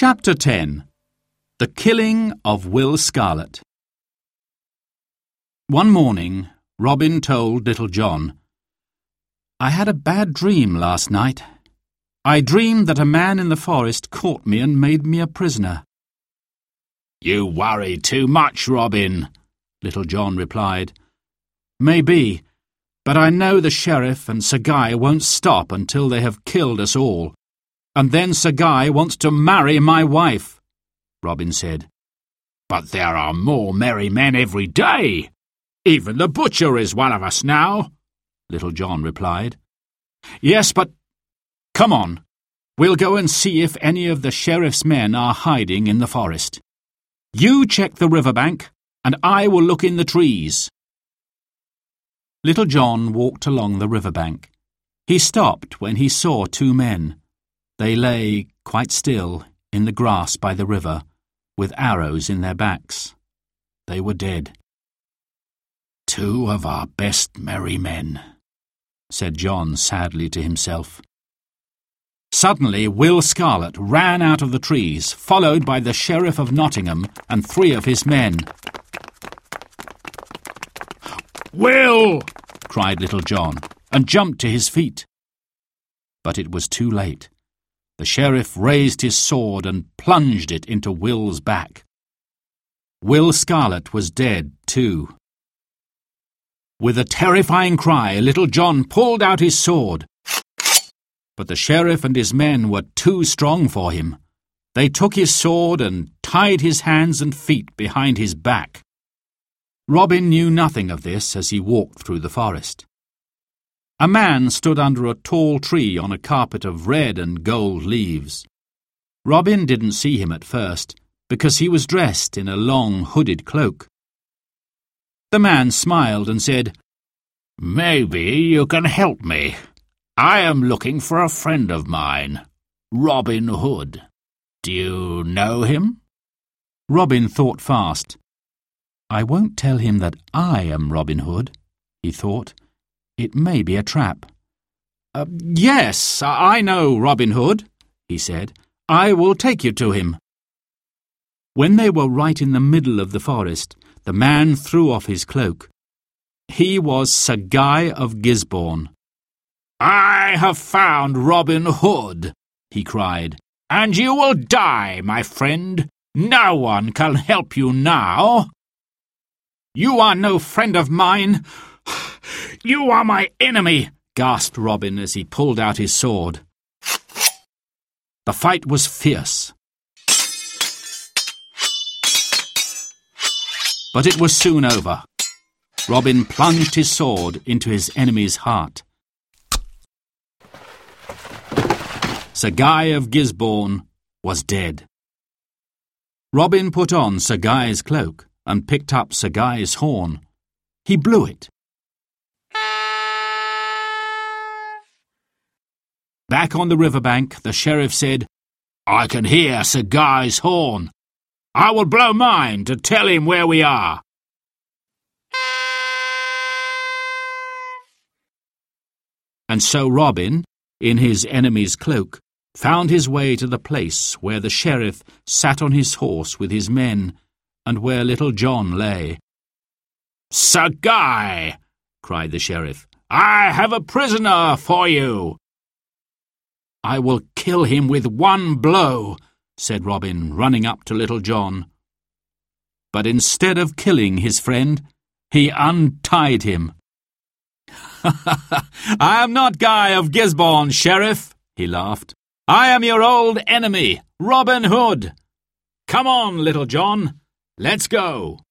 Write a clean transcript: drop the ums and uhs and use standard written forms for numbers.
Chapter 10. The Killing of Will Scarlet. One morning, Robin told Little John, "I had a bad dream last night. I dreamed that a man in the forest caught me and made me a prisoner." "You worry too much, Robin," Little John replied. "Maybe, but I know the sheriff and Sir Guy won't stop until they have killed us all. And then Sir Guy wants to marry my wife," Robin said. "But there are more merry men every day. Even the butcher is one of us now," Little John replied. "Yes, but come on. We'll go and see if any of the sheriff's men are hiding in the forest. You check the riverbank, and I will look in the trees." Little John walked along the riverbank. He stopped when he saw two men. They lay, quite still, in the grass by the river, with arrows in their backs. They were dead. "Two of our best merry men," said John sadly to himself. Suddenly Will Scarlet ran out of the trees, followed by the Sheriff of Nottingham and 3 of his men. "Will!" cried Little John, and jumped to his feet. But it was too late. The sheriff raised his sword and plunged it into Will's back. Will Scarlet was dead too. With a terrifying cry, Little John pulled out his sword. But the sheriff and his men were too strong for him. They took his sword and tied his hands and feet behind his back. Robin knew nothing of this as he walked through the forest. A man stood under a tall tree on a carpet of red and gold leaves. Robin didn't see him at first, because he was dressed in a long hooded cloak. The man smiled and said, "Maybe you can help me. I am looking for a friend of mine, Robin Hood. Do you know him?" Robin thought fast. "I won't tell him that I am Robin Hood," he thought. "It may be a trap." "Yes, I know Robin Hood," he said. "I will take you to him." When they were right in the middle of the forest, the man threw off his cloak. He was Sir Guy of Gisborne. "I have found Robin Hood," he cried, "and you will die, my friend. No one can help you now." "You are no friend of mine. You are my enemy," gasped Robin as he pulled out his sword. The fight was fierce. But it was soon over. Robin plunged his sword into his enemy's heart. Sir Guy of Gisborne was dead. Robin put on Sir Guy's cloak and picked up Sir Guy's horn. He blew it. Back on the riverbank, the sheriff said, "I can hear Sir Guy's horn. I will blow mine to tell him where we are." And so Robin, in his enemy's cloak, found his way to the place where the sheriff sat on his horse with his men, and where Little John lay. "Sir Guy," cried the sheriff, "I have a prisoner for you." "I will kill him with one blow," said Robin, running up to Little John. But instead of killing his friend, he untied him. "I am not Guy of Gisborne, Sheriff," he laughed. "I am your old enemy, Robin Hood. Come on, Little John, let's go."